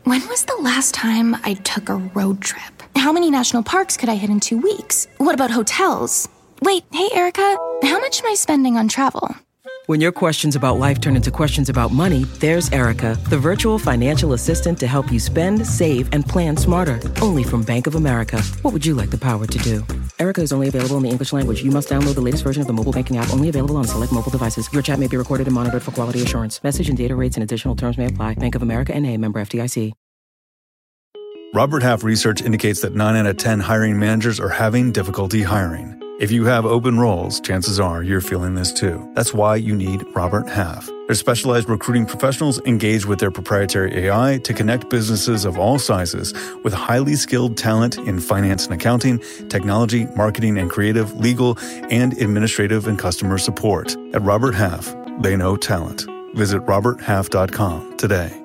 When was the last time I took a road trip? How many national parks could I hit in 2 weeks? What about hotels? Wait, hey, Erica, how much am I spending on travel? When your questions about life turn into questions about money, there's Erica, the virtual financial assistant to help you spend, save, and plan smarter. Only from Bank of America. What would you like the power to do? Erica is only available in the English language. You must download the latest version of the mobile banking app, only available on select mobile devices. Your chat may be recorded and monitored for quality assurance. Message and data rates and additional terms may apply. Bank of America N.A., member FDIC. Robert Half research indicates that 9 out of 10 hiring managers are having difficulty hiring. If you have open roles, chances are you're feeling this too. That's why you need Robert Half. Their specialized recruiting professionals engage with their proprietary AI to connect businesses of all sizes with highly skilled talent in finance and accounting, technology, marketing and creative, legal, and administrative and customer support. At Robert Half, they know talent. Visit roberthalf.com today.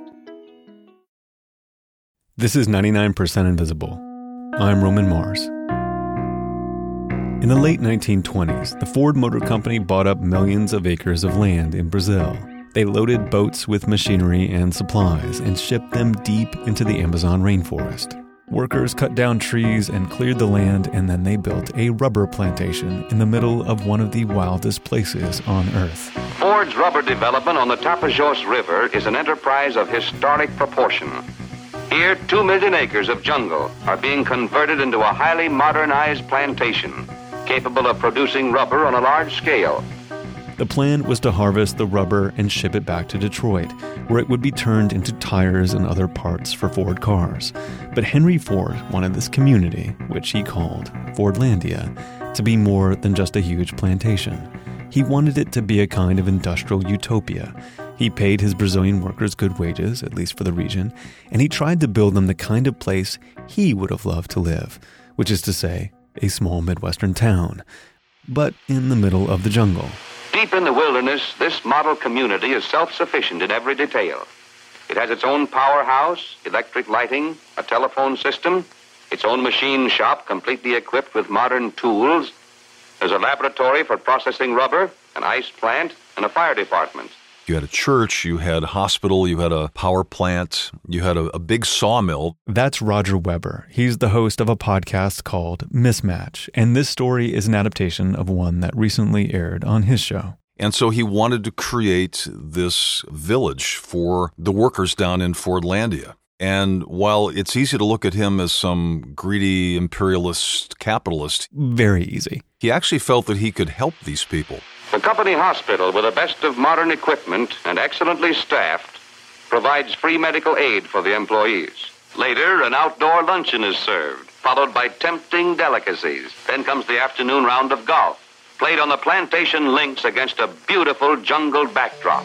This is 99% Invisible. I'm Roman Mars. In the late 1920s, the Ford Motor Company bought up millions of acres of land in Brazil. They loaded boats with machinery and supplies and shipped them deep into the Amazon rainforest. Workers cut down trees and cleared the land, and then they built a rubber plantation in the middle of one of the wildest places on Earth. Ford's rubber development on the Tapajós River is an enterprise of historic proportion. Here, 2 million acres of jungle are being converted into a highly modernized plantation, capable of producing rubber on a large scale. The plan was to harvest the rubber and ship it back to Detroit, where it would be turned into tires and other parts for Ford cars. But Henry Ford wanted this community, which he called Fordlandia, to be more than just a huge plantation. He wanted it to be a kind of industrial utopia. He paid his Brazilian workers good wages, at least for the region, and he tried to build them the kind of place he would have loved to live, which is to say, a small Midwestern town, but in the middle of the jungle. Deep in the wilderness, this model community is self-sufficient in every detail. It has its own powerhouse, electric lighting, a telephone system, its own machine shop completely equipped with modern tools. There's a laboratory for processing rubber, an ice plant, and a fire department. You had a church, you had a hospital, you had a power plant, you had a big sawmill. That's Roger Weber. He's the host of a podcast called Mismatch, and this story is an adaptation of one that recently aired on his show. And so he wanted to create this village for the workers down in Fordlandia. And while it's easy to look at him as some greedy imperialist capitalist, very easy, he actually felt that he could help these people. The company hospital, with the best of modern equipment and excellently staffed, provides free medical aid for the employees. Later, an outdoor luncheon is served, followed by tempting delicacies. Then comes the afternoon round of golf, played on the plantation links against a beautiful jungle backdrop.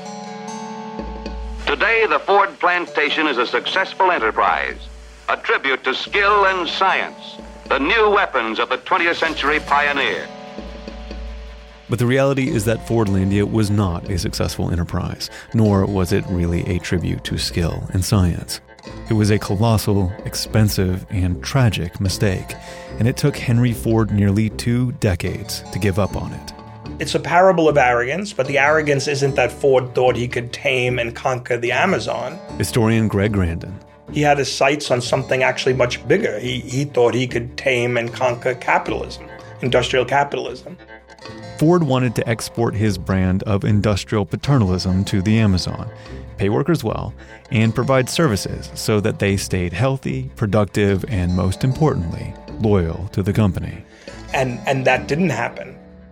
Today, the Ford plantation is a successful enterprise, a tribute to skill and science, the new weapons of the 20th century pioneer. But the reality is that Fordlandia was not a successful enterprise, nor was it really a tribute to skill and science. It was a colossal, expensive, and tragic mistake, and it took Henry Ford nearly 2 decades to give up on it. It's a parable of arrogance, but the arrogance isn't that Ford thought he could tame and conquer the Amazon. Historian Greg Grandin. He had his sights on something actually much bigger. He thought he could tame and conquer capitalism, industrial capitalism. Ford wanted to export his brand of industrial paternalism to the Amazon, pay workers well, and provide services so that they stayed healthy, productive, and most importantly, loyal to the company. And that didn't happen.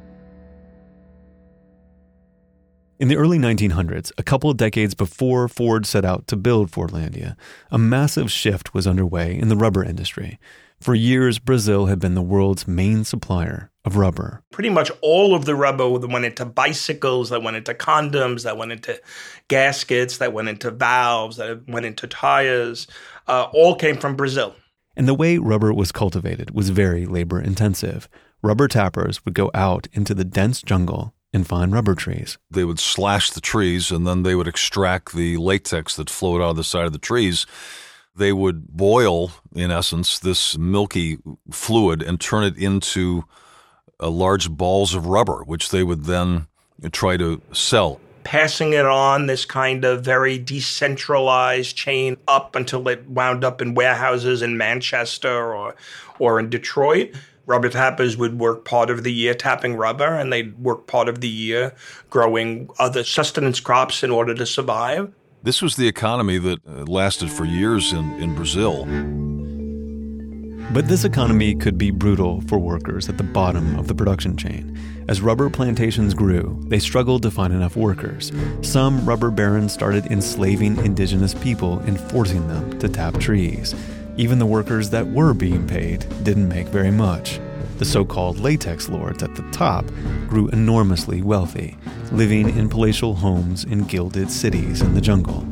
In the early 1900s, a couple of decades before Ford set out to build Fordlandia, a massive shift was underway in the rubber industry. For years, Brazil had been the world's main supplier of rubber. Pretty much all of the rubber that went into bicycles, that went into condoms, that went into gaskets, that went into valves, that went into tires, all came from Brazil. And the way rubber was cultivated was very labor intensive. Rubber tappers would go out into the dense jungle and find rubber trees. They would slash the trees and then they would extract the latex that flowed out of the side of the trees. They would boil, in essence, this milky fluid and turn it into large balls of rubber, which they would then try to sell. passing it on, this kind of very decentralized chain, up until it wound up in warehouses in Manchester or in Detroit. Rubber tappers would work part of the year tapping rubber, and they'd work part of the year growing other sustenance crops in order to survive. This was the economy that lasted for years in Brazil. But this economy could be brutal for workers at the bottom of the production chain. As rubber plantations grew, they struggled to find enough workers. Some rubber barons started enslaving indigenous people and forcing them to tap trees. Even the workers that were being paid didn't make very much. The so-called latex lords at the top grew enormously wealthy, living in palatial homes in gilded cities in the jungle.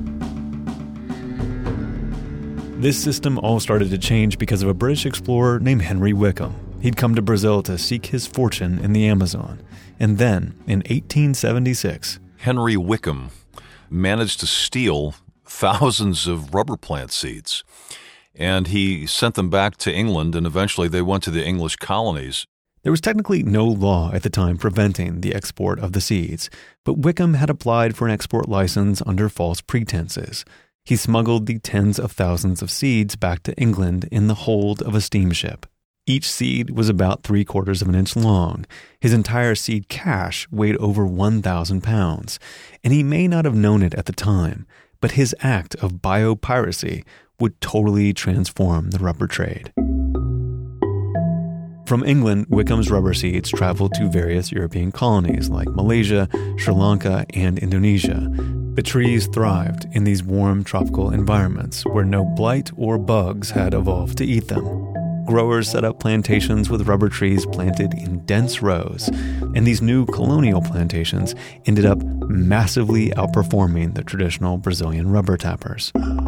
This system all started to change because of a British explorer named Henry Wickham. He'd come to Brazil to seek his fortune in the Amazon. And then, in 1876, Henry Wickham managed to steal thousands of rubber plant seeds. And he sent them back to England, and eventually they went to the English colonies. There was technically no law at the time preventing the export of the seeds, but Wickham had applied for an export license under false pretenses. He smuggled the tens of thousands of seeds back to England in the hold of a steamship. Each seed was about 3/4 of an inch long. His entire seed cache weighed over 1,000 pounds, and he may not have known it at the time, but his act of biopiracy would totally transform the rubber trade. From England, Wickham's rubber seeds traveled to various European colonies like Malaysia, Sri Lanka, and Indonesia. The trees thrived in these warm tropical environments where no blight or bugs had evolved to eat them. Growers set up plantations with rubber trees planted in dense rows, and these new colonial plantations ended up massively outperforming the traditional Brazilian rubber tappers.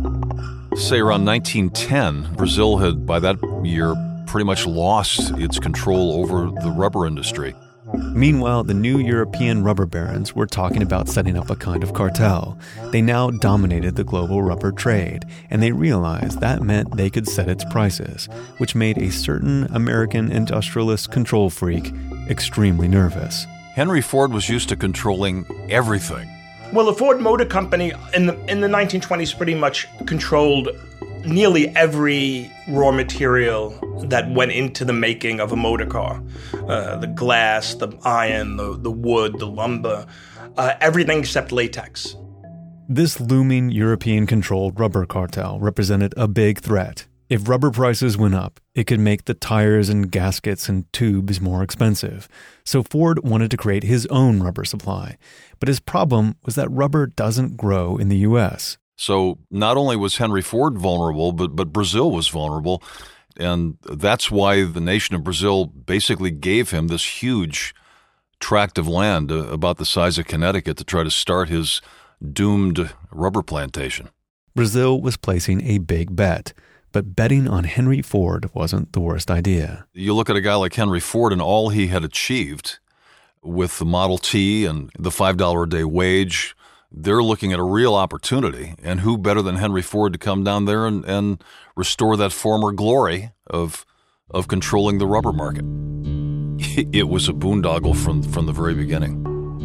Say around 1910, Brazil had, by that year, pretty much lost its control over the rubber industry. Meanwhile, the new European rubber barons were talking about setting up a kind of cartel. They now dominated the global rubber trade, and they realized that meant they could set its prices, which made a certain American industrialist control freak extremely nervous. Henry Ford was used to controlling everything. Well, the Ford Motor Company in the 1920s pretty much controlled nearly every raw material that went into the making of a motor car. The glass, the iron, the wood, the lumber, everything except latex. This looming European-controlled rubber cartel represented a big threat. If rubber prices went up, it could make the tires and gaskets and tubes more expensive. So Ford wanted to create his own rubber supply. But his problem was that rubber doesn't grow in the U.S. So not only was Henry Ford vulnerable, but Brazil was vulnerable. And that's why the nation of Brazil basically gave him this huge tract of land about the size of Connecticut to try to start his doomed rubber plantation. Brazil was placing a big bet. But betting on Henry Ford wasn't the worst idea. You look at a guy like Henry Ford and all he had achieved with the Model T and the $5 a day wage, they're looking at a real opportunity. And who better than Henry Ford to come down there and restore that former glory of controlling the rubber market? It was a boondoggle from the very beginning.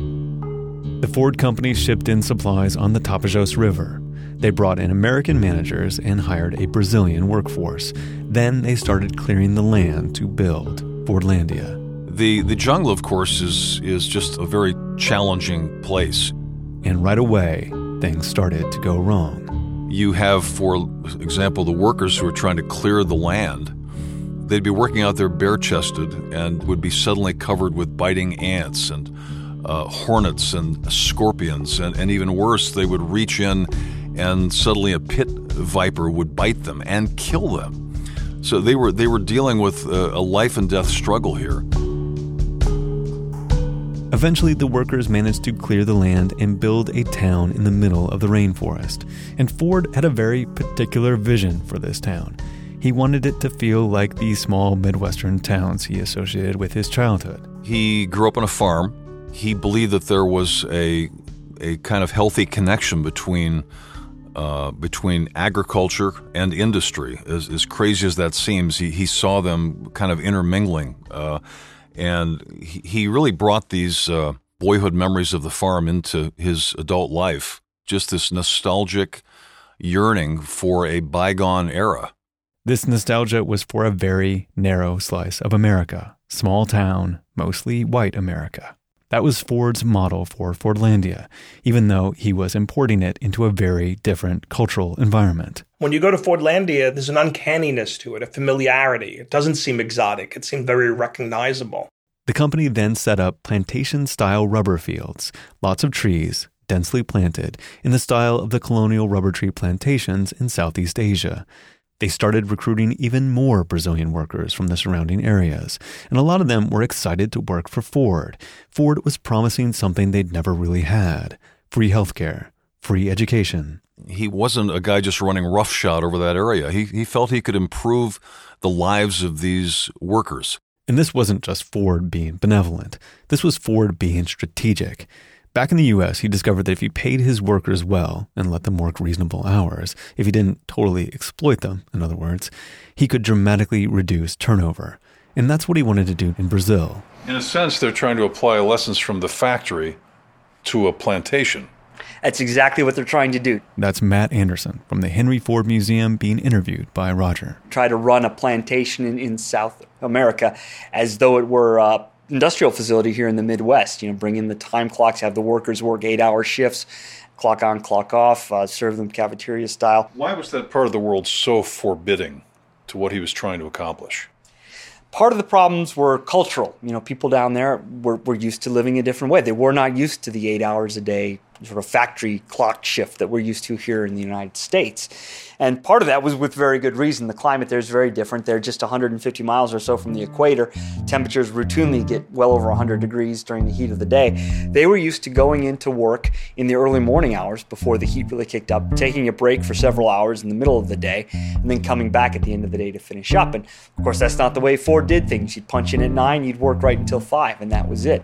The Ford company shipped in supplies on the Tapajós River. They brought in American managers and hired a Brazilian workforce. Then they started clearing the land to build Fordlandia. The jungle, of course, is just a very challenging place. And right away, things started to go wrong. You have, for example, the workers who are trying to clear the land. They'd be working out there bare-chested and would be suddenly covered with biting ants and hornets and scorpions. And even worse, they would reach in and suddenly a pit viper would bite them and kill them. So they were dealing with a life and death struggle here. Eventually, the workers managed to clear the land and build a town in the middle of the rainforest. And Ford had a very particular vision for this town. He wanted it to feel like the small Midwestern towns he associated with his childhood. He grew up on a farm. He believed that there was a kind of healthy connection between agriculture and industry. As crazy as that seems, he saw them kind of intermingling. And he really brought these boyhood memories of the farm into his adult life. Just this nostalgic yearning for a bygone era. This nostalgia was for a very narrow slice of America, small town, mostly white America. That was Ford's model for Fordlandia, even though he was importing it into a very different cultural environment. When you go to Fordlandia, there's an uncanniness to it, a familiarity. It doesn't seem exotic. It seemed very recognizable. The company then set up plantation-style rubber fields, lots of trees, densely planted, in the style of the colonial rubber tree plantations in Southeast Asia. They started recruiting even more Brazilian workers from the surrounding areas, and a lot of them were excited to work for Ford. Ford was promising something they'd never really had: free healthcare, free education. He wasn't a guy just running roughshod over that area. He felt he could improve the lives of these workers. And this wasn't just Ford being benevolent. This was Ford being strategic. Back in the U.S., he discovered that if he paid his workers well and let them work reasonable hours, if he didn't totally exploit them, in other words, he could dramatically reduce turnover. And that's what he wanted to do in Brazil. In a sense, they're trying to apply lessons from the factory to a plantation. That's exactly what they're trying to do. That's Matt Anderson from the Henry Ford Museum being interviewed by Roger. Try to run a plantation in South America as though it were industrial facility here in the Midwest. Bring in the time clocks, have the workers work 8-hour shifts, clock on, clock off, serve them cafeteria style. Why was that part of the world so forbidding to what he was trying to accomplish? Part of the problems were cultural. People down there were used to living a different way. They were not used to the 8 hours a day sort of factory clock shift that we're used to here in the United States. And part of that was with very good reason. The climate there is very different. They're just 150 miles or so from the equator. Temperatures routinely get well over 100 degrees during the heat of the day. They were used to going into work in the early morning hours before the heat really kicked up, taking a break for several hours in the middle of the day, and then coming back at the end of the day to finish up. And of course, that's not the way Ford did things. You'd punch in at 9, you'd work right until 5, and that was it.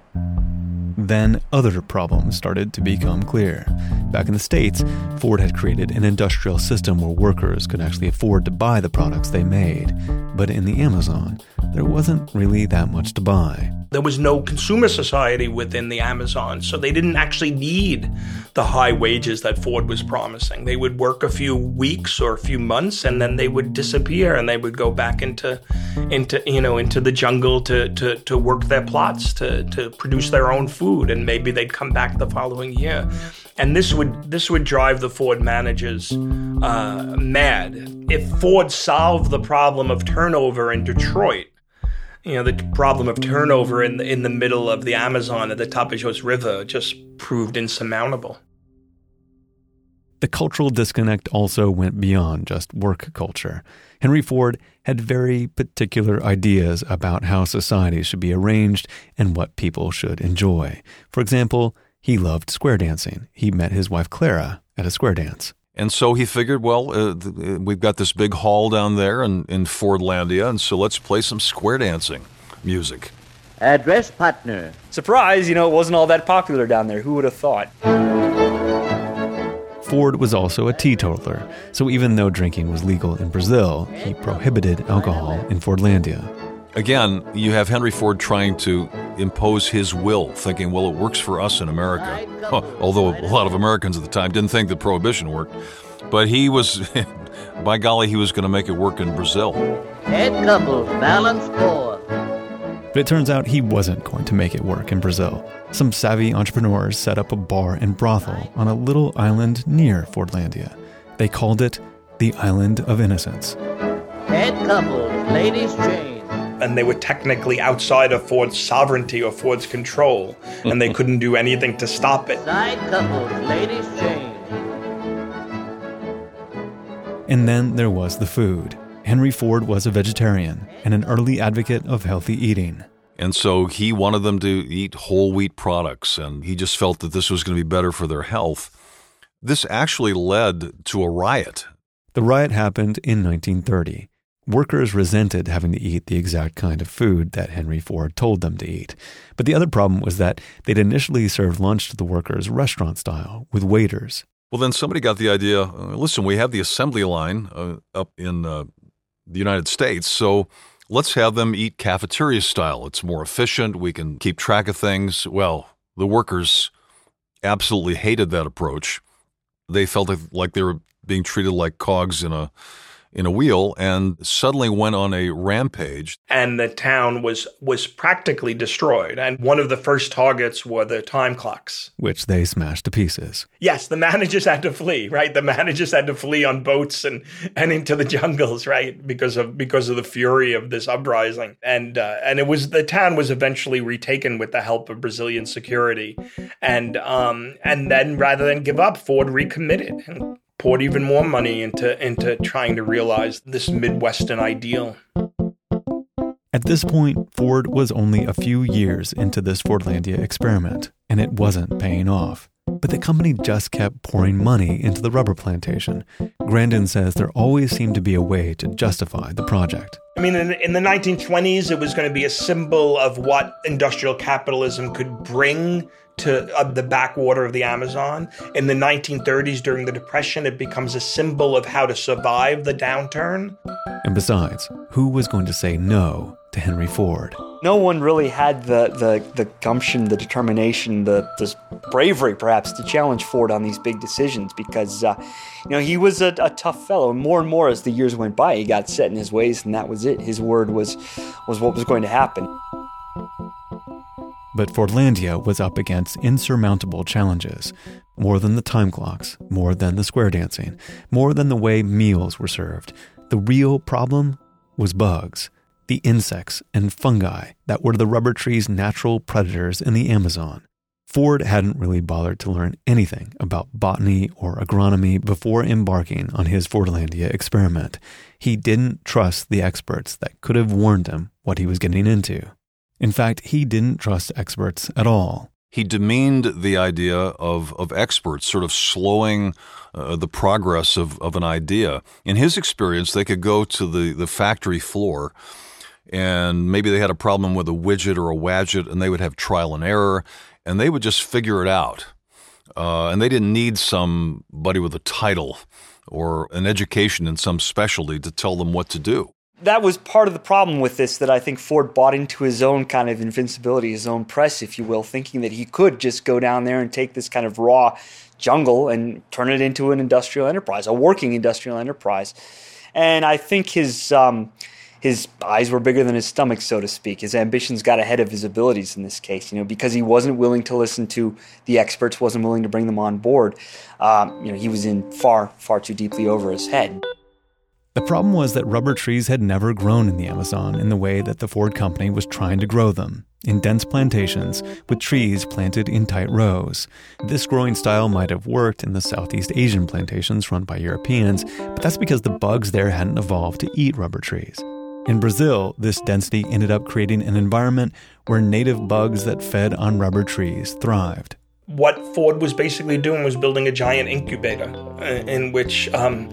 Then other problems started to become clear. Back in the States, Ford had created an industrial system where workers could actually afford to buy the products they made. But in the Amazon, there wasn't really that much to buy. There was no consumer society within the Amazon, so they didn't actually need the high wages that Ford was promising. They would work a few weeks or a few months, and then they would disappear, and they would go back into the jungle to work their plots, to produce their own food, and maybe they'd come back the following year. And this would drive the Ford managers mad. If Ford solved the problem of turnover in Detroit, the problem of turnover in the middle of the Amazon at the Tapajós River just proved insurmountable. The cultural disconnect also went beyond just work culture. Henry Ford had very particular ideas about how society should be arranged and what people should enjoy. For example, he loved square dancing. He met his wife Clara at a square dance. And so he figured, we've got this big hall down there in Fordlandia, and so let's play some square dancing music. Address partner. Surprise, it wasn't all that popular down there. Who would have thought? Ford was also a teetotaler, so even though drinking was legal in Brazil, he prohibited alcohol in Fordlandia. Again, you have Henry Ford trying to impose his will, thinking, it works for us in America. Although a lot of Americans at the time didn't think that prohibition worked. But he was, by golly, he was going to make it work in Brazil. Head couples, balance 4. But it turns out he wasn't going to make it work in Brazil. Some savvy entrepreneurs set up a bar and brothel on a little island near Fordlandia. They called it the Island of Innocence. Head couples, ladies change. And they were technically outside of Ford's sovereignty or Ford's control, and they couldn't do anything to stop it. Side couples, ladies change. And then there was the food. Henry Ford was a vegetarian and an early advocate of healthy eating. And so he wanted them to eat whole wheat products, and he just felt that this was going to be better for their health. This actually led to a riot. The riot happened in 1930. Workers resented having to eat the exact kind of food that Henry Ford told them to eat. But the other problem was that they'd initially served lunch to the workers restaurant style with waiters. Well, then somebody got the idea, listen, we have the assembly line up in the United States, so let's have them eat cafeteria style. It's more efficient. We can keep track of things. Well, The workers absolutely hated that approach. They felt like they were being treated like cogs in a wheel, and suddenly went on a rampage. And the town was practically destroyed. And one of the first targets were the time clocks, which they smashed to pieces. Yes, the managers had to flee, right? The managers had to flee on boats and into the jungles, right? Because of the fury of this uprising. And the town was eventually retaken with the help of Brazilian security. And then rather than give up, Ford recommitted and poured even more money into trying to realize this Midwestern ideal. At this point, Ford was only a few years into this Fordlandia experiment, and it wasn't paying off. But the company just kept pouring money into the rubber plantation. Grandin says there always seemed to be a way to justify the project. I mean, in the 1920s, it was going to be a symbol of what industrial capitalism could bring to the backwater of the Amazon. In the 1930s, during the Depression, it becomes a symbol of how to survive the downturn. And besides, who was going to say no to Henry Ford? No one really had the gumption, the determination, the bravery, perhaps, to challenge Ford on these big decisions because, he was a tough fellow. And more as the years went by, he got set in his ways, and that was it. His word was what was going to happen. But Fordlandia was up against insurmountable challenges. More than the time clocks, more than the square dancing, more than the way meals were served. The real problem was bugs. The insects and fungi that were the rubber tree's natural predators in the Amazon. Ford hadn't really bothered to learn anything about botany or agronomy before embarking on his Fordlandia experiment. He didn't trust the experts that could have warned him what he was getting into. In fact, he didn't trust experts at all. He demeaned the idea of experts sort of slowing the progress of an idea. In his experience, they could go to the factory floor and maybe they had a problem with a widget or a wadget and they would have trial and error and they would just figure it out. And they didn't need somebody with a title or an education in some specialty to tell them what to do. That was part of the problem with this, that I think Ford bought into his own kind of invincibility, his own press, if you will, thinking that he could just go down there and take this kind of raw jungle and turn it into an industrial enterprise, a working industrial enterprise. And I think his eyes were bigger than his stomach, so to speak. His ambitions got ahead of his abilities in this case, because he wasn't willing to listen to the experts, wasn't willing to bring them on board. He was in far, far too deeply over his head. The problem was that rubber trees had never grown in the Amazon in the way that the Ford company was trying to grow them, in dense plantations with trees planted in tight rows. This growing style might have worked in the Southeast Asian plantations run by Europeans, but that's because the bugs there hadn't evolved to eat rubber trees. In Brazil, this density ended up creating an environment where native bugs that fed on rubber trees thrived. What Ford was basically doing was building a giant incubator in which the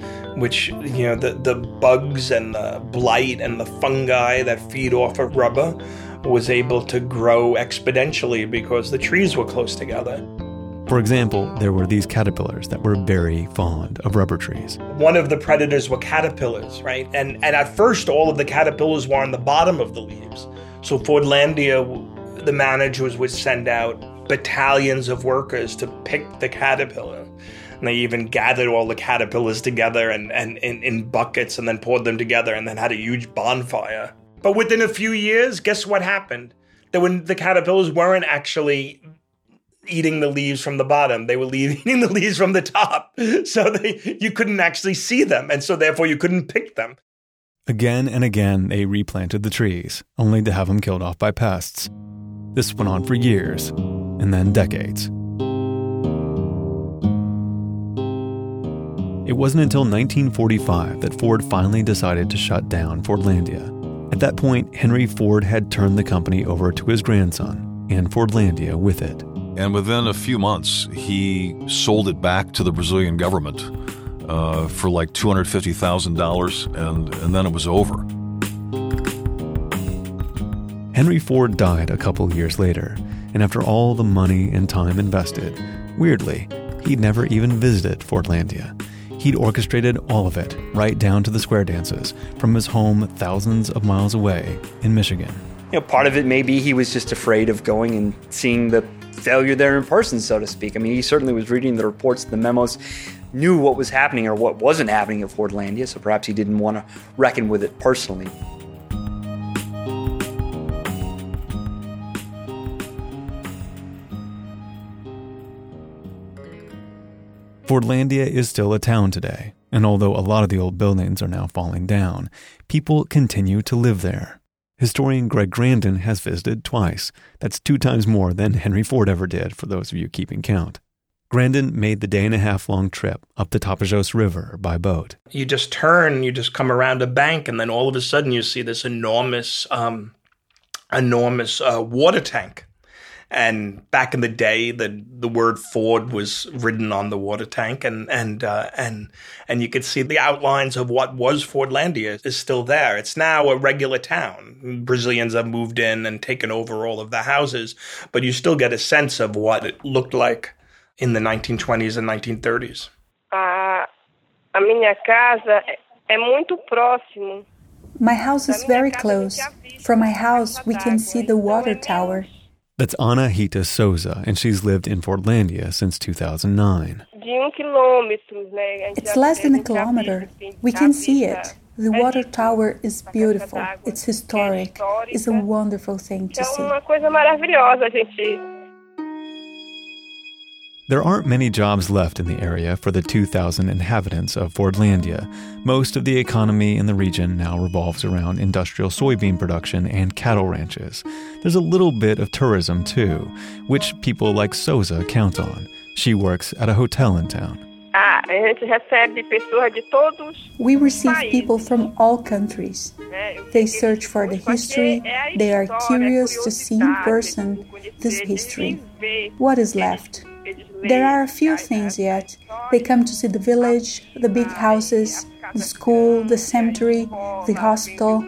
bugs and the blight and the fungi that feed off of rubber was able to grow exponentially because the trees were close together. For example, there were these caterpillars that were very fond of rubber trees. One of the predators were caterpillars, right? And at first, all of the caterpillars were on the bottom of the leaves. So Fordlandia, the managers would send out battalions of workers to pick the caterpillar. And they even gathered all the caterpillars together and in buckets and then poured them together and then had a huge bonfire. But within a few years, guess what happened? That when the caterpillars weren't actually eating the leaves from the bottom, they were eating the leaves from the top. So you couldn't actually see them, and so therefore you couldn't pick them. Again and again, they replanted the trees, only to have them killed off by pests. This went on for years, and then decades. It wasn't until 1945 that Ford finally decided to shut down Fordlandia. At that point, Henry Ford had turned the company over to his grandson, and Fordlandia with it. And within a few months, he sold it back to the Brazilian government for like $250,000, and then it was over. Henry Ford died a couple years later, and after all the money and time invested, weirdly, he'd never even visited Fordlandia. He'd orchestrated all of it, right down to the square dances, from his home thousands of miles away in Michigan. Part of it maybe he was just afraid of going and seeing the failure there in person, so to speak. I mean, he certainly was reading the reports, the memos, knew what was happening or what wasn't happening at Fordlandia, so perhaps he didn't want to reckon with it personally. Fordlandia is still a town today, and although a lot of the old buildings are now falling down, people continue to live there. Historian Greg Grandin has visited twice. That's 2 times more than Henry Ford ever did, for those of you keeping count. Grandin made the 1.5-day-long trip up the Tapajos River by boat. You just turn, you just come around a bank, and then all of a sudden you see this enormous water tank. And back in the day, the word Ford was written on the water tank, and you could see the outlines of what was Fordlandia is still there. It's now a regular town. Brazilians have moved in and taken over all of the houses, but you still get a sense of what it looked like in the 1920s and 1930s. A minha casa é muito próximo. My house is very close. From my house, we can see the water tower. That's Ana Rita Souza, and she's lived in Fordlandia since 2009. It's less than a kilometer. We can see it. The water tower is beautiful. It's historic. It's a wonderful thing to see. There aren't many jobs left in the area for the 2,000 inhabitants of Fordlandia. Most of the economy in the region now revolves around industrial soybean production and cattle ranches. There's a little bit of tourism too, which people like Souza count on. She works at a hotel in town. We receive people from all countries. They search for the history. They are curious to see in person this history. What is left? There are a few things yet. They come to see the village, the big houses, the school, the cemetery, the hospital.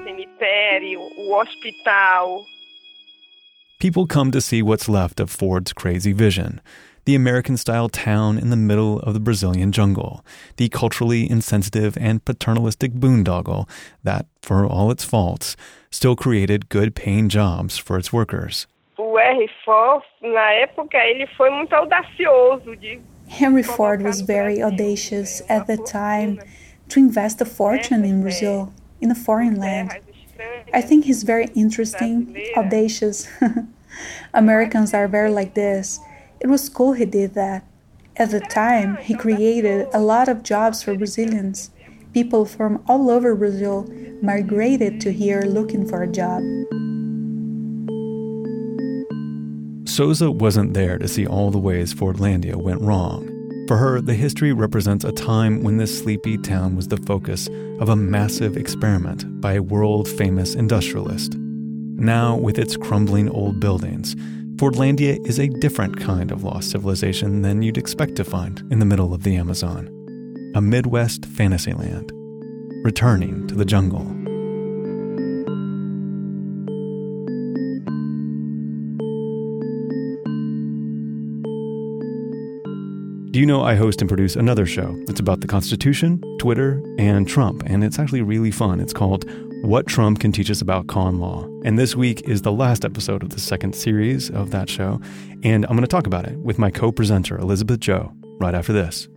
People come to see what's left of Ford's crazy vision. The American-style town in the middle of the Brazilian jungle. The culturally insensitive and paternalistic boondoggle that, for all its faults, still created good-paying jobs for its workers. Henry Ford was very audacious at the time to invest a fortune in Brazil, in a foreign land. I think he's very interesting, audacious. Americans are very like this. It was cool he did that. At the time, he created a lot of jobs for Brazilians. People from all over Brazil migrated to here looking for a job. Souza wasn't there to see all the ways Fordlandia went wrong. For her, the history represents a time when this sleepy town was the focus of a massive experiment by a world-famous industrialist. Now, with its crumbling old buildings, Fordlandia is a different kind of lost civilization than you'd expect to find in the middle of the Amazon. A Midwest fantasyland, returning to the jungle. Do you know I host and produce another show that's about the Constitution, Twitter, and Trump, and it's actually really fun. It's called What Trump Can Teach Us About Con Law. And this week is the last episode of the second series of that show, and I'm going to talk about it with my co-presenter, Elizabeth Joe, right after this.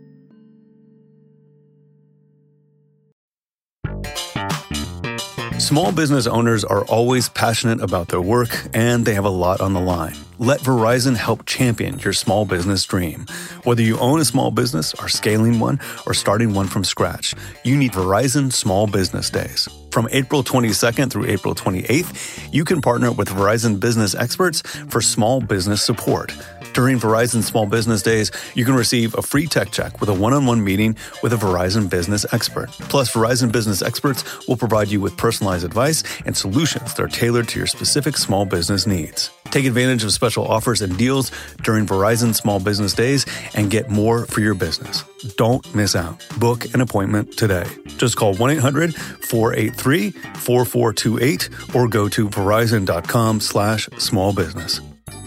Small business owners are always passionate about their work, and they have a lot on the line. Let Verizon help champion your small business dream. Whether you own a small business, are scaling one, or starting one from scratch, you need Verizon Small Business Days. From April 22nd through April 28th, you can partner with Verizon Business Experts for small business support. During Verizon Small Business Days, you can receive a free tech check with a one-on-one meeting with a Verizon business expert. Plus, Verizon Business Experts will provide you with personalized advice and solutions that are tailored to your specific small business needs. Take advantage of special offers and deals during Verizon Small Business Days and get more for your business. Don't miss out. Book an appointment today. Just call 1-800-483-4428 or go to verizon.com/smallbusiness.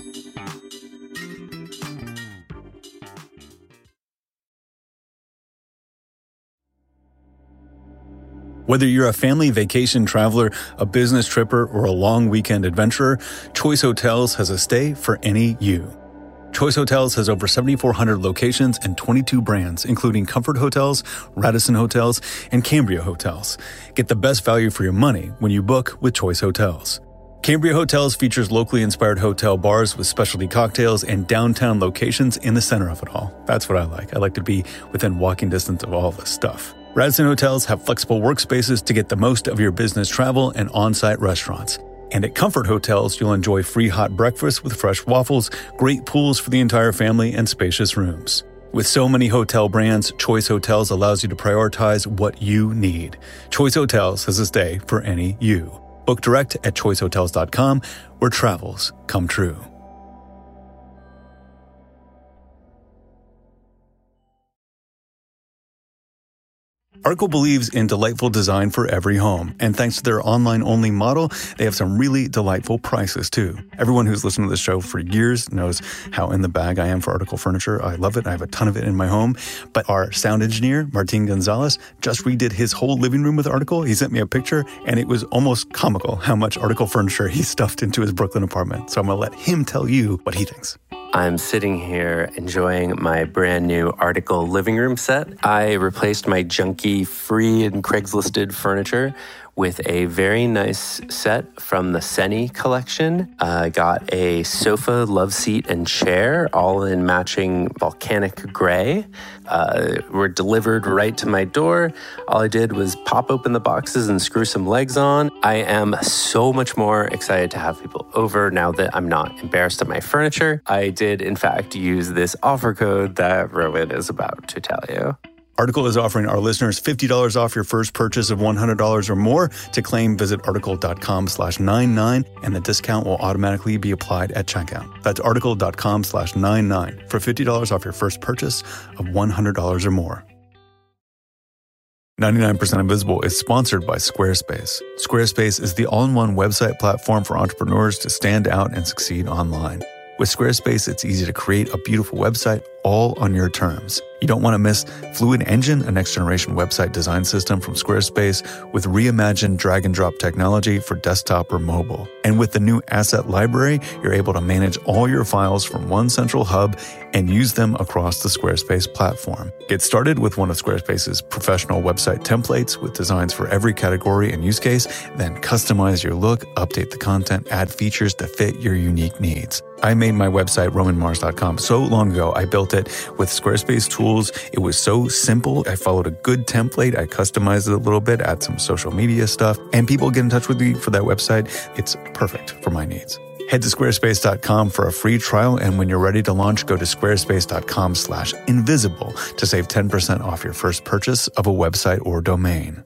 Whether you're a family vacation traveler, a business tripper, or a long weekend adventurer, Choice Hotels has a stay for any you. Choice Hotels has over 7,400 locations and 22 brands, including Comfort Hotels, Radisson Hotels, and Cambria Hotels. Get the best value for your money when you book with Choice Hotels. Cambria Hotels features locally inspired hotel bars with specialty cocktails and downtown locations in the center of it all. That's what I like. I like to be within walking distance of all this stuff. Radisson Hotels have flexible workspaces to get the most of your business travel and on-site restaurants. And at Comfort Hotels, you'll enjoy free hot breakfast with fresh waffles, great pools for the entire family, and spacious rooms. With so many hotel brands, Choice Hotels allows you to prioritize what you need. Choice Hotels has a stay for any you. Book direct at choicehotels.com, where travels come true. Article believes in delightful design for every home, and thanks to their online-only model, they have some really delightful prices, too. Everyone who's listened to this show for years knows how in the bag I am for Article furniture. I love it. I have a ton of it in my home. But our sound engineer, Martin Gonzalez, just redid his whole living room with Article. He sent me a picture, and it was almost comical how much Article furniture he stuffed into his Brooklyn apartment. So I'm going to let him tell you what he thinks. I'm sitting here enjoying my brand new Article living room set. I replaced my junky free and Craigslisted furniture with a very nice set from the Seni collection. I got a sofa, love seat, and chair, all in matching volcanic gray. Were delivered right to my door. All I did was pop open the boxes and screw some legs on. I am so much more excited to have people over now that I'm not embarrassed of my furniture. I did, in fact, use this offer code that Rowan is about to tell you. Article is offering our listeners $50 off your first purchase of $100 or more. To claim, visit article.com/99, and the discount will automatically be applied at checkout. That's article.com/99 for $50 off your first purchase of $100 or more. 99% Invisible is sponsored by Squarespace. Squarespace is the all-in-one website platform for entrepreneurs to stand out and succeed online. With Squarespace, it's easy to create a beautiful website all on your terms. You don't want to miss Fluid Engine, a next-generation website design system from Squarespace with reimagined drag-and-drop technology for desktop or mobile. And with the new Asset Library, you're able to manage all your files from one central hub and use them across the Squarespace platform. Get started with one of Squarespace's professional website templates with designs for every category and use case, then customize your look, update the content, add features to fit your unique needs. I made my website, RomanMars.com, so long ago. I built it with Squarespace tools. It was so simple. I followed a good template. I customized it a little bit, add some social media stuff, and people get in touch with me for that website. It's perfect for my needs. Head to squarespace.com for a free trial, and when you're ready to launch, go to squarespace.com/invisible to save 10% off your first purchase of a website or domain.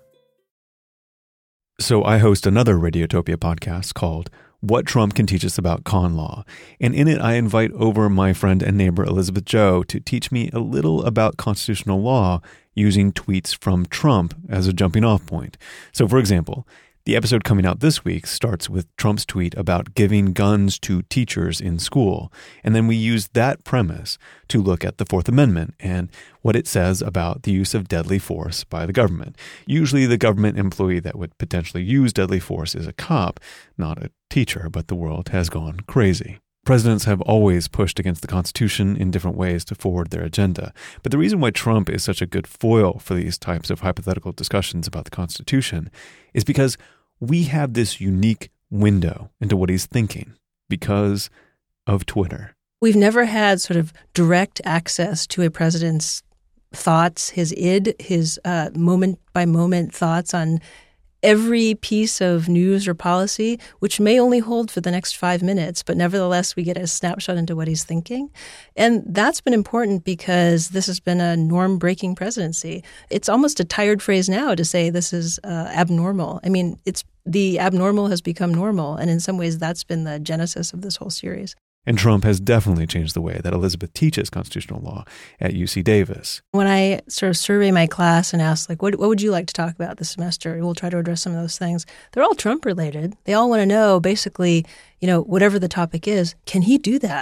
So I host another Radiotopia podcast called What Trump Can Teach Us About Con Law. And in it, I invite over my friend and neighbor Elizabeth Joh to teach me a little about constitutional law using tweets from Trump as a jumping off point. So for example, the episode coming out this week starts with Trump's tweet about giving guns to teachers in school. And then we use that premise to look at the Fourth Amendment and what it says about the use of deadly force by the government. Usually the government employee that would potentially use deadly force is a cop, not a teacher, but the world has gone crazy. Presidents have always pushed against the Constitution in different ways to forward their agenda. But the reason why Trump is such a good foil for these types of hypothetical discussions about the Constitution is because we have this unique window into what he's thinking because of Twitter. We've never had sort of direct access to a president's thoughts, his his moment-by-moment thoughts on every piece of news or policy, which may only hold for the next 5 minutes, but nevertheless, we get a snapshot into what he's thinking. And that's been important because this has been a norm-breaking presidency. It's almost a tired phrase now to say this is abnormal. I mean, the abnormal has become normal, and in some ways, that's been the genesis of this whole series. And Trump has definitely changed the way that Elizabeth teaches constitutional law at UC Davis. When I sort of survey my class and ask, like, what would you like to talk about this semester? We'll try to address some of those things. They're all Trump related. They all want to know, basically, whatever the topic is, can he do that?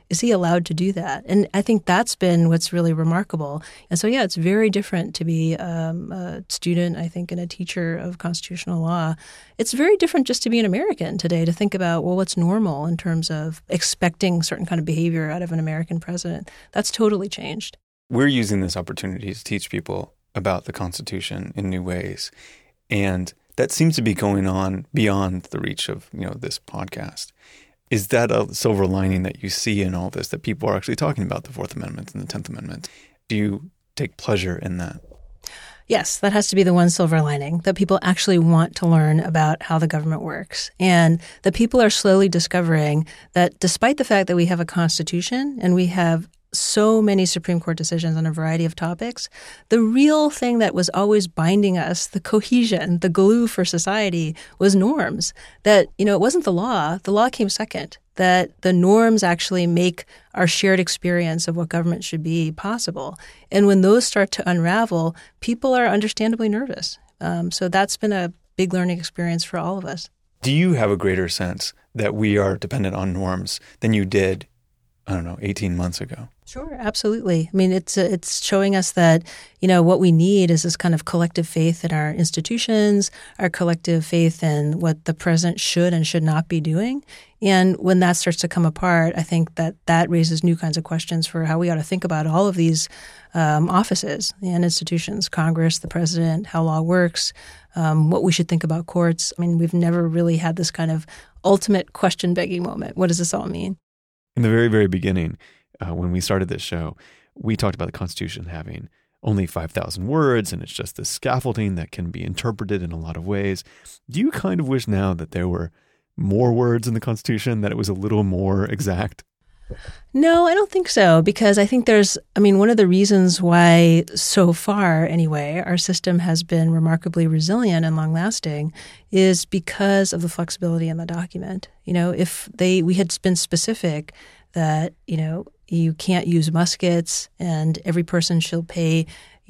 Is he allowed to do that? And I think that's been what's really remarkable. And so, yeah, it's very different to be a student, I think, and a teacher of constitutional law. It's very different just to be an American today, to think about, well, what's normal in terms of expecting certain kind of behavior out of an American president. That's totally changed. We're using this opportunity to teach people about the Constitution in new ways. And that seems to be going on beyond the reach of, this podcast. Is that a silver lining that you see in all this, that people are actually talking about the Fourth Amendment and the 10th Amendment? Do you take pleasure in that? Yes, that has to be the one silver lining, that people actually want to learn about how the government works. And that people are slowly discovering that despite the fact that we have a constitution and we have so many Supreme Court decisions on a variety of topics, the real thing that was always binding us, the cohesion, the glue for society, was norms. That, it wasn't the law. The law came second. That the norms actually make our shared experience of what government should be possible. And when those start to unravel, people are understandably nervous. So that's been a big learning experience for all of us. Do you have a greater sense that we are dependent on norms than you did, 18 months ago? Sure, absolutely. I mean, it's showing us that, what we need is this kind of collective faith in our institutions, our collective faith in what the president should and should not be doing. And when that starts to come apart, I think that raises new kinds of questions for how we ought to think about all of these offices and institutions, Congress, the president, how law works, what we should think about courts. I mean, we've never really had this kind of ultimate question-begging moment. What does this all mean? In the very, very beginning, when we started this show, we talked about the Constitution having only 5,000 words, and it's just this scaffolding that can be interpreted in a lot of ways. Do you kind of wish now that there were more words in the Constitution, that it was a little more exact? No, I don't think so, because I think one of the reasons why so far, anyway, our system has been remarkably resilient and long-lasting is because of the flexibility in the document. If we had been specific that, you can't use muskets and every person shall pay,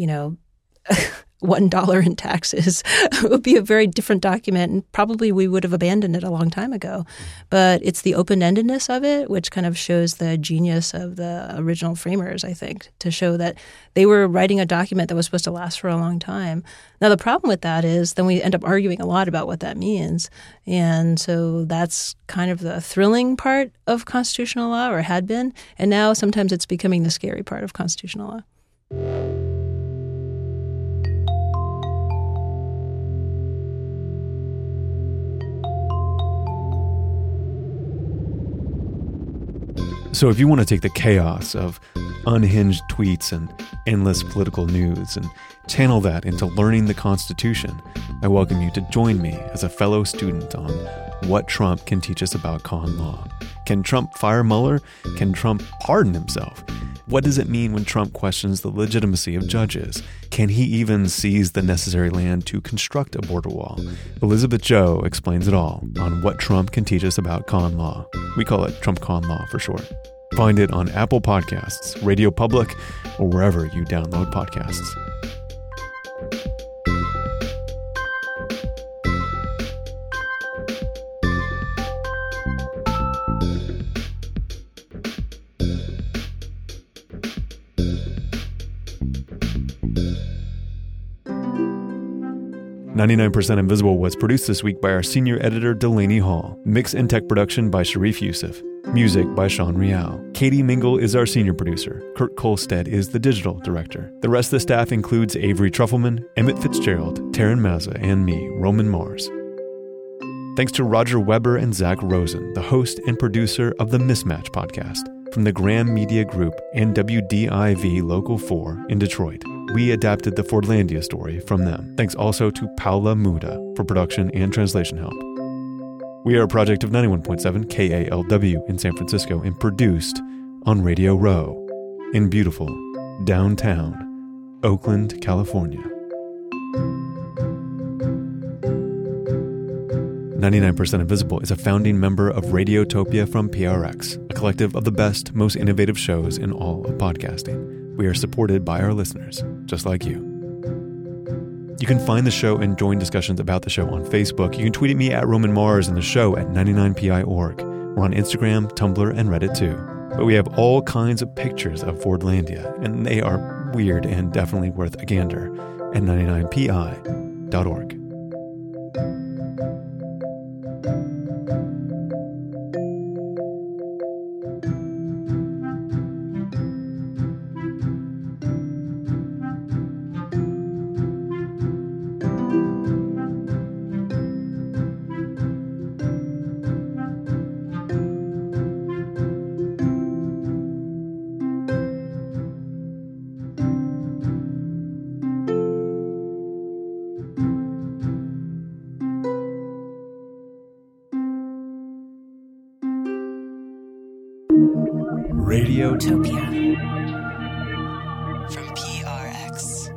$1 in taxes, it would be a very different document, and probably we would have abandoned it a long time ago. But it's the open-endedness of it which kind of shows the genius of the original framers, I think, to show that they were writing a document that was supposed to last for a long time. Now, the problem with that is then we end up arguing a lot about what that means. And so that's kind of the thrilling part of constitutional law, or had been. And now sometimes it's becoming the scary part of constitutional law. So if you want to take the chaos of unhinged tweets and endless political news and channel that into learning the Constitution, I welcome you to join me as a fellow student on what Trump can teach us about con law. Can Trump fire Mueller? Can Trump pardon himself? What does it mean when Trump questions the legitimacy of judges? Can he even seize the necessary land to construct a border wall? Elizabeth Joh explains it all on what Trump can teach us about con law. We call it Trump Con Law for short. Find it on Apple Podcasts, Radio Public, or wherever you download podcasts. "99% Invisible" was produced this week by our senior editor, Delaney Hall. Mix and tech production by Sharif Youssef. Music by Sean Rial. Katie Mingle is our senior producer. Kurt Kolstead is the digital director. The rest of the staff includes Avery Trufelman, Emmett Fitzgerald, Taryn Mazza, and me, Roman Mars. Thanks to Roger Weber and Zach Rosen, the host and producer of the Mismatch podcast from the Graham Media Group and WDIV Local 4 in Detroit. We adapted the Fordlandia story from them. Thanks also to Paula Muda for production and translation help. We are a project of 91.7 KALW in San Francisco and produced on Radio Row in beautiful downtown Oakland, California. 99% Invisible is a founding member of Radiotopia from PRX, a collective of the best, most innovative shows in all of podcasting. We are supported by our listeners, just like you. You can find the show and join discussions about the show on Facebook. You can tweet at me at Roman Mars and the show at 99PI.org. We're on Instagram, Tumblr, and Reddit too. But we have all kinds of pictures of Fordlandia, and they are weird and definitely worth a gander at 99pi.org. Radiotopia from PRX.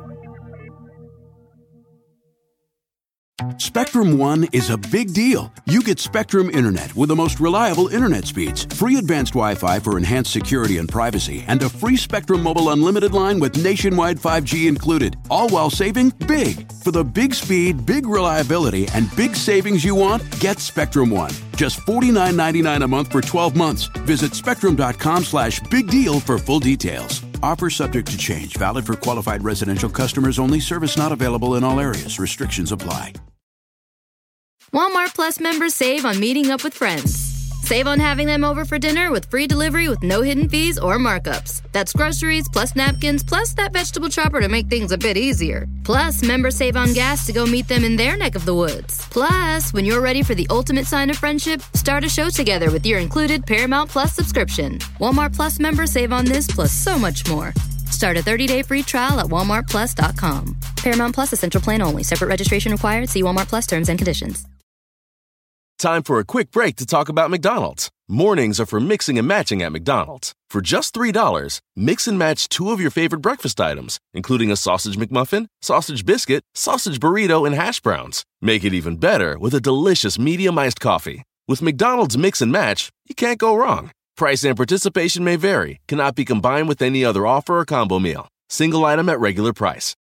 Spectrum One is a big deal. You get Spectrum Internet with the most reliable internet speeds, free advanced Wi-Fi for enhanced security and privacy, and a free Spectrum Mobile Unlimited line with nationwide 5G included, all while saving big. For the big speed, big reliability, and big savings you want, get Spectrum One. Just $49.99 a month for 12 months. Visit spectrum.com/big deal for full details. Offer subject to change. Valid for qualified residential customers only. Service not available in all areas. Restrictions apply. Walmart Plus members save on meeting up with friends. Save on having them over for dinner with free delivery with no hidden fees or markups. That's groceries, plus napkins, plus that vegetable chopper to make things a bit easier. Plus, members save on gas to go meet them in their neck of the woods. Plus, when you're ready for the ultimate sign of friendship, start a show together with your included Paramount Plus subscription. Walmart Plus members save on this plus so much more. Start a 30-day free trial at walmartplus.com. Paramount Plus Essential Plan only. Separate registration required. See Walmart Plus terms and conditions. Time for a quick break to talk about McDonald's. Mornings are for mixing and matching at McDonald's. For just $3, mix and match 2 of your favorite breakfast items, including a sausage McMuffin, sausage biscuit, sausage burrito, and hash browns. Make it even better with a delicious medium iced coffee. With McDonald's Mix and Match, you can't go wrong. Price and participation may vary, cannot be combined with any other offer or combo meal. Single item at regular price.